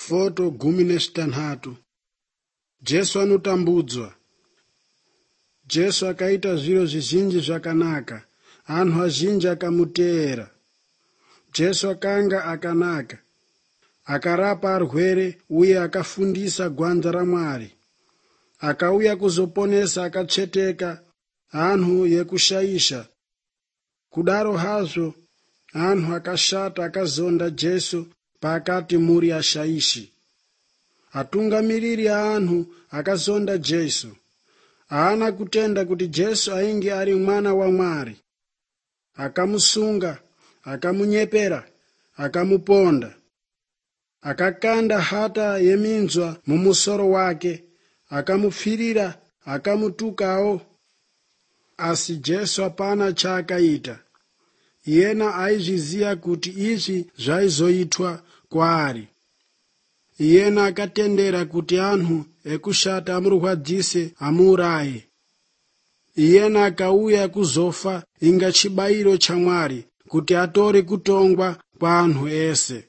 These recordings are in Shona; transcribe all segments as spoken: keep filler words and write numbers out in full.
Foto gumi neshitanhatu. Jesu anotambudzwa. Jesu akaita zviro zvizhinji zvakanaka. Anhu azhinji akamuteera. Jesu akanga akanaka. Akarapa arwere uye akafundisa gwanza raMwari. Akauya kuzoponesa akatsveteka anhu yekushaisha. Kudaro hazvo anhu akashata akazonda Jesu paakati muri ashaishi. Atungamiriri aanhu akazonda Jesu. Haana kutenda kuti Jesu ainge ari mwana waMwari. Akamusunga, akamunyepera, akamuponda. Akakanda hata yeminzwa mumusoro wake, akamupfirira, akamutukawo. Asi Jesu hapana chaakaita. Iyena aizviziva kuti izvi zvaizoitwa kwaari. Iyena akatendera kuti anhu ekushata amurwadzise amuuraye. Iyena akauya kuzofa inga chibayiro chaMwari kuti atore kutongwa kwa anhu ese.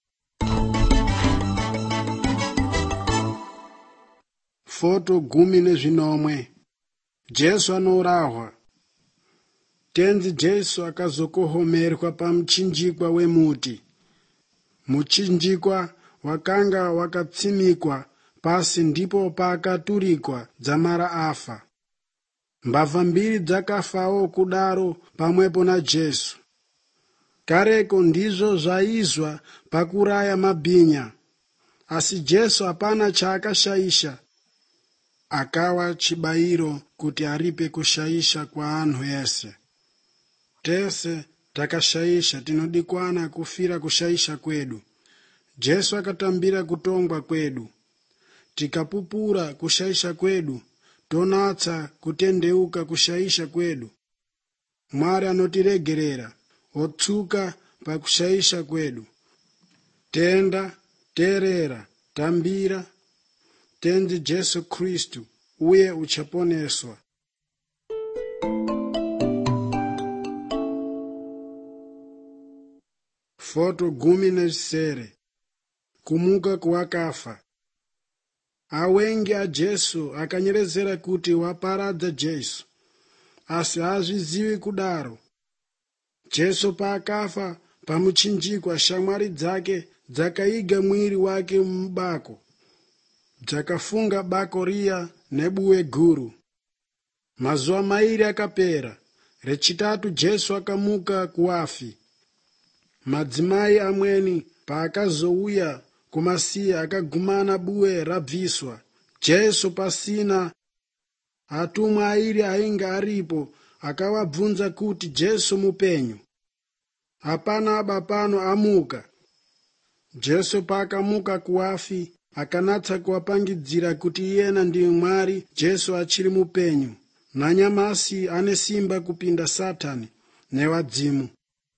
Foto gumi nezvinomwe. Jesu anourahwa. Tenzi Jesu akazokohomerwa pamuchinjikwa wemuti. Muchinjikwa wakanga wakatsimikwa pasi ndipo paakaturikwa dzamara afa. Mbavha mbiri dzakafawo kudaro pamwepo naJesu. Kareko ndizvo zvaizwa pakuraya mabhinya. Asi Jesu hapana chaakashaisha. Akawa chibayiro kuti aripe kushaisha kwa anhu ese. Tese takashaisha, tinodikwana kufira kushaisha kwedu. Jesu akatambira kutongwa kwedu. Tikapupura kushaisha kwedu, tonatsa kutendeuka kushaisha kwedu. Mwari anotiregerera, otsuka pakushaisha kwedu. Tenda, terera, tambira, tenzi Jesu Kristu, uye uchaponeswa. Foto gumi nezvisere. Kumuka kuwakafa. Awengi aJesu akanyerezera kuti waparadza Jesu, asi haazvizivi kudaro. Jesu paakafa pamuchinjikwa, shamwari dzake dzakaiga mwiri wake mubako. Dzakafunga bako riya nebuwe guru. Mazuva mairi akapera. Rechitatu Jesu akamuka kuvafi. Madzimai amweni paakazouya kumasiya akagumana buwe rabviswa. Jesu pasina atumwa airi ainga aripo akavabvunza kuti Jesu mupenyu. Hapana abapano amuka. Jesu paakamuka kuvafi akanatsa kuvapangidzira kuti iyena ndiye Mwari. Jesu achiri mupenyu, nanyamasi ane simba kupinda Satani newadzimu.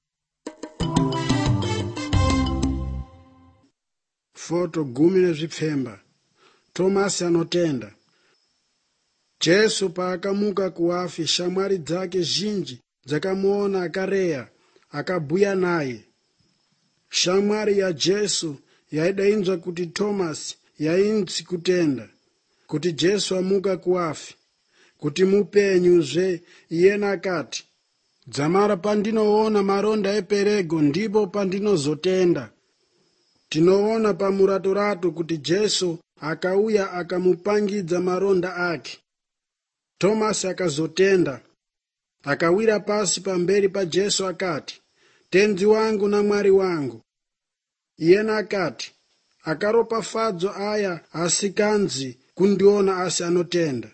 Foto gumi nezvipfemba. Tomasi anotenda. Jesu paakamuka kuvafi, shamwari dzake zhinji dzakamuona akareya, akabhuya naye. Shamwari yaJesu yaidainzwa kuti Tomasi yainzi kutenda kuti Jesu amuka kuvafi, kuti mupenyuzve. Iyena akati, dzamara pandinoona maronda eperego ndipo pandinozotenda. Tinoona pamurato-rato kuti Jesu akauya akamupangidza maronda ake. Tomasi akazotenda, akawira pasi pamberi paJesu akati, tenzi wangu naMwari wangu. Iyena akati, akaropafadzwa aya asikanzi kundiona asi anotenda.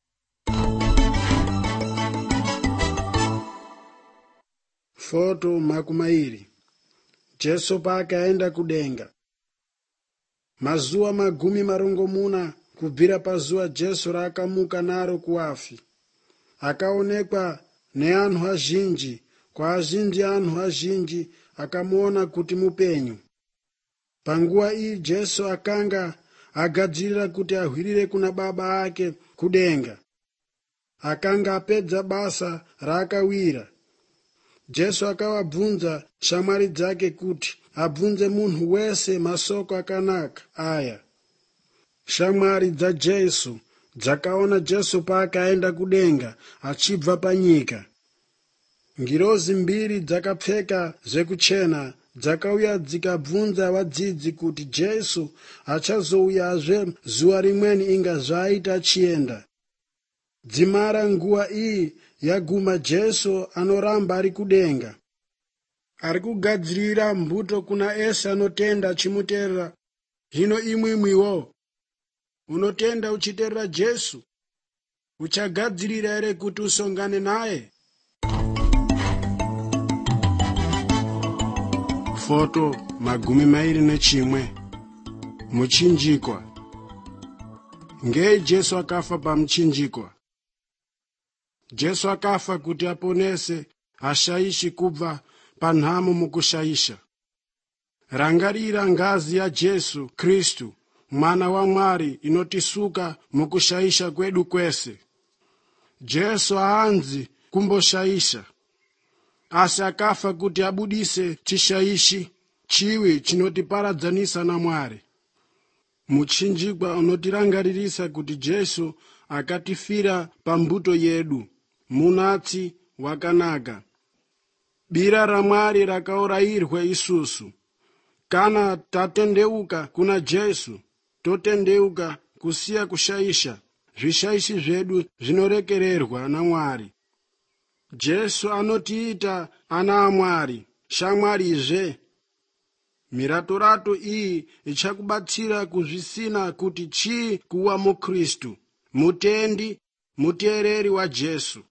Foto makumairi. Jesu paakaenda kudenga. Mazuva magumi marongomuna kubvira pazuva Jesu raakamuka naro kuvafi. Akaonekwa neanhu azhinji. Kwa azhinji anhu azhinji akamuona kuti mupenyu. Panguva iyi Jesu akanga agadzirira kuti ahwirire kuna Baba ake kudenga. Akanga apedza basa raakawira. Jesu akawabvunza shamwari dzake kuti abvunze munhu wese masoko akanaka aya. Shamwari dzaJesu dzakaona Jesu paakaenda kudenga achibva panyika. Ngirozi mbiri dzakapfeka zvekuchena dzakauya dzikabvunza vadzidzi kuti Jesu achazouyazve zuva rimweni inga zvaaita achienda. Dzimara nguva iyi yaguma, Jesu anoramba ari kudenga, ari kugadzirira mbuto kuna ese anotenda achimuteerera. Hino imwimwiwo unotenda uchiteerera Jesu, uchagadzirira ere kuti usongane naye? Foto magumi mairi nechimwe. Muchinjikwa. Ngei Jesu akafa pamuchinjikwa? Jesu akafa kuti aponese ashaishi kubva panhamo mukushaisha. Rangarira ngazi ya Jesu Kristu, mwana wa Mwari, inotisuka mukushaisha kwedu kwese. Jesu haanzi kumboshaisha, asi akafa kuti abudise chishaishi, chiwi chinotiparadzanisa na Mwari. Muchinjikwa unotirangaririsa kuti Jesu akatifira pambuto yedu, munatsi wakanaka. Bira ra Mwari rakaurayirwe isusu. Kana tatendeuka kuna Jesu, totendeuka kusiya kushaisha. Zvishaishi zvedu zvinorekererwa na Mwari. Jesu anotiita ana aMwari, shamwarizve. Miratorato iyi ichakubatsira kuzvisina kuti chii kuwa muKristu, mutendi, muteereri wa Jesu.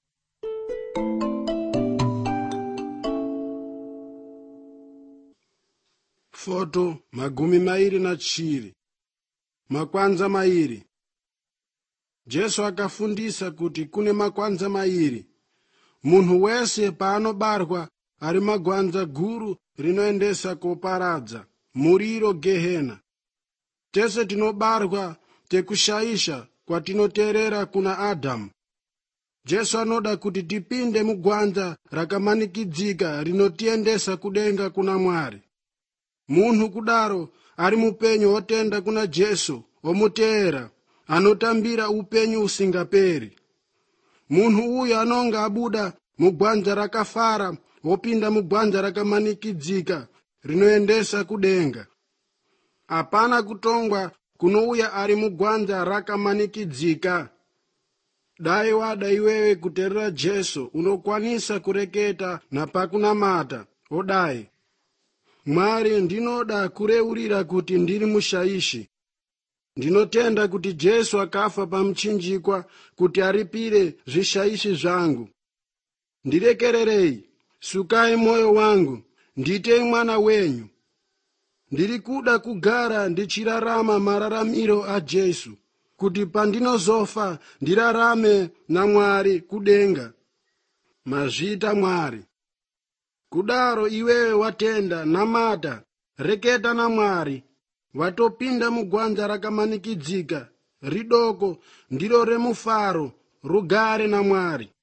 Foto magumi mairi na chiri. Makwanza mairi. Jesu akafundisa kuti kune makwanza mairi. Munhu wese paanobarwa ari magwanza guru rinoendesa koparadza, muriro Gehena. Tese tinobarwa tekushaisha kwatinoteerera kuna Adamu. Jesu anoda kuti tipinde mugwanza rakamanikidzika rinotiendesa kudenga kuna Mwari. Munhu kudaro ari mupenyu wotenda kuna Jesu, omuteera, anotambira upenyu usingaperi. Munhu uyu anonga abuda mugwanza rakafara, wopinda mugwanza rakamanikidzika rinoendesa kudenga. Apana kutongwa kunouya ari mugwanza rakamanikidzika. Dai wada iwewe kuteerera Jesu, unokwanisa kureketa napakunamata, odai: Mwari, ndinoda kureurira kuti ndiri mushaishi. Ndinotenda kuti Jesu akafa pamuchinjikwa kuti aripire zvishaishi zvangu. Ndirekererei, sukai moyo wangu, nditei mwana wenyu. Ndiri kuda kugara ndichirarama mararamiro a Jesu, kuti pandinozofa ndirarame na Mwari kudenga. Mazvita Mwari. Kudaro iwewe watenda, namata, reketa na Mwari. Watopinda mugwanza rakamanikidzika, ridoko ndiro remufaro, rugare na Mwari.